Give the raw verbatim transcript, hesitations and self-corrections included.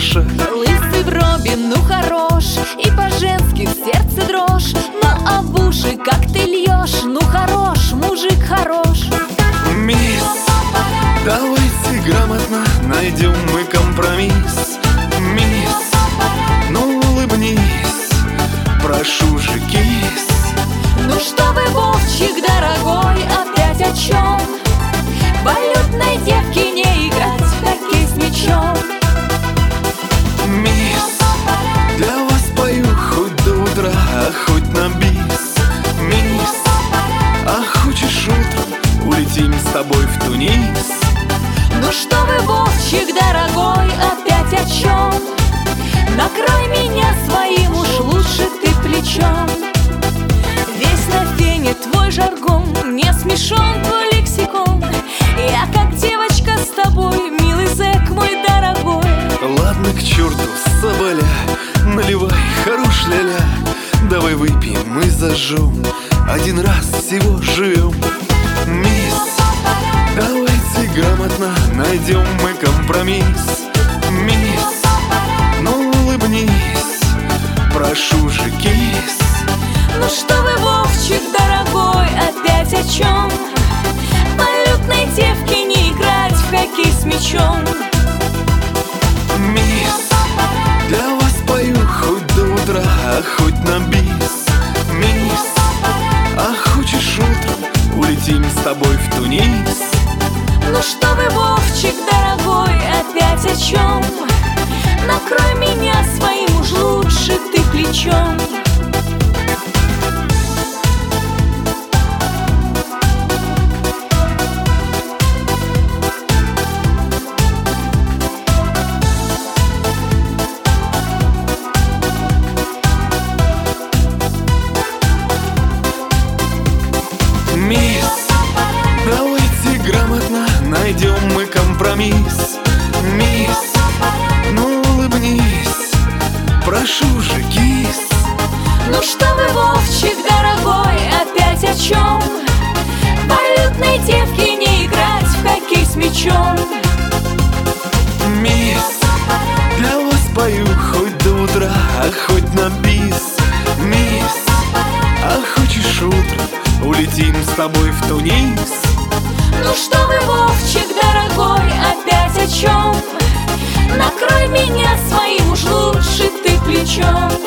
душе. Лысый брови, ну хорош, и по-женски в сердце дрожь. Ну а в уши как ты льешь, ну хорош, мужик хорош. Мисс, давайте грамотно найдем мы компромисс. Мисс, ну улыбнись, прошу же, кис. Ну что вы, Вовчик, дорогой, опять о чем? Валютной девке не играть в хоккей с мячом. Мисс, для вас пою хоть до утра, а хоть на бис. Мисс, а хочешь утром улетим с тобой в Тунис? Ну что вы, Вовчик, дорогой, опять о чем? Накрой меня своим, уж лучше ты плечом. Весь на фене твой жаргон, мне смешон твой лексикон. Я как девочка с тобой, милый зэк мой дорогой. Ладно, к черту соболя, наливай, хорош ля-ля. Давай выпьем и зажжем, один раз всего живем. Мисс, давайте грамотно найдем мы компромисс. Мисс, ну улыбнись, прошу же, кис. Ну что вы, Вовчик, дорогой, опять о чем? Валютной девке не играть в хоккей с мячом. Мисс, для вас пою хоть до утра, а хоть на бис. Мисс, а хочешь утром улетим с тобой в Тунис? Ну что вы, Вовчик, дорогой, опять о чем? Накрой меня своим, уж лучше ты плечом. Мисс, давайте грамотно найдем мы компромисс. Мисс, ну улыбнись, прошу же, кис. Ну что вы, Вовчик, дорогой, опять о чем? Валютной девке не играть в хоккей с мячом. Мисс, для вас пою хоть до утра, а хоть на бис. Мисс, а хочешь утром улетим с тобой в Тунис? Ну что вы, Вовчик, дорогой, опять о чем? Накрой меня своим, уж лучше ты плечом.